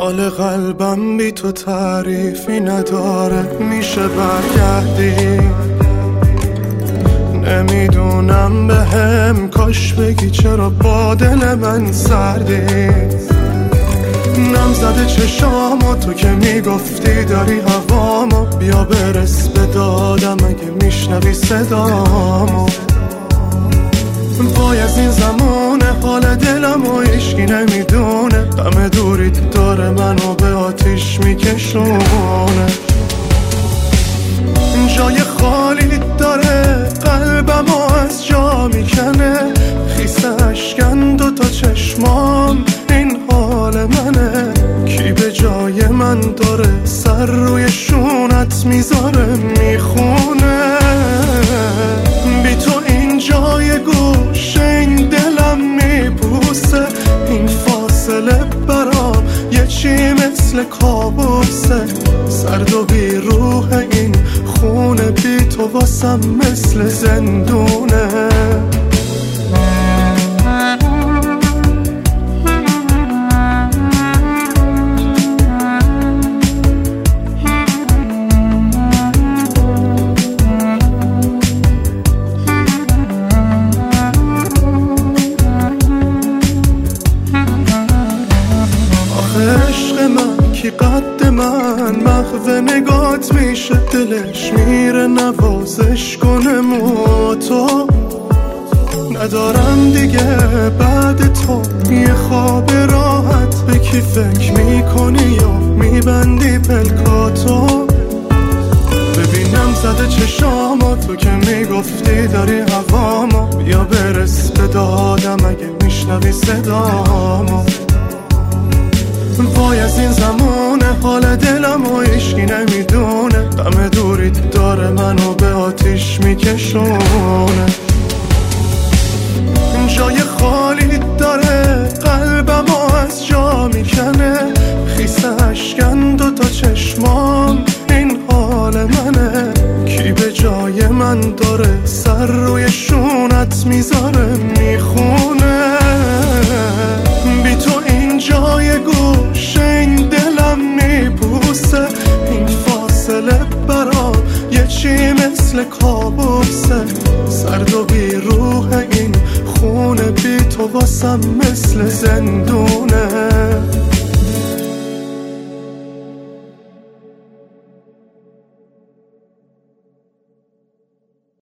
حال قلبم بی تو تعریفی نداره، میشه برگردی؟ نمیدونم بهم کاش بگی چرا با دل من سردی. نم زده چشامو تو که میگفتی داری هوامو، بیا برس به دادم اگه میشنوی صدامو. وای از این زمانه حال دلم و عشقی نمیدونه، غم دوریت داره منو به آتیش میکشونه. جای خالی داره قلبمو از جا میکنه، خیس اشکن دوتا چشمام این حال منه. کی به جای من داره سر روی شونت میذاره میخونه. بی تو این جای گوشه این دلم میپوسه، این فاصله برام یه چی مثل کابوسه. سرد و بی روح این خونه، بی تو واسم مثل زندونه. عشق من کی قد من محو نگات میشه، دلش میره نوازش کنه. تو ندارم دیگه بعد تو یه خواب راحت، به کی فکر میکنی یا میبندی پلکاتو. ببینم زده چشامو تو که میگفتی داری هوامو، بیا برس به دادم اگه میشنوی صدامو. وای از این زمانه حال دلم و عشقی نمیدونه، غم دوریت داره منو به آتیش میکشونه. جای خالی داره قلبمو از جا میکنه، خیس اشکن دوتا چشمام این حال منه. کی به جای من داره سر روی شونت میذاره میخونه. بی تو این جای گوشه این دلم میپوسه، این فاصله برام یه چی مثل کابوسه. سرد و بی روح این خونه، بی تو واسم مثل زندونه.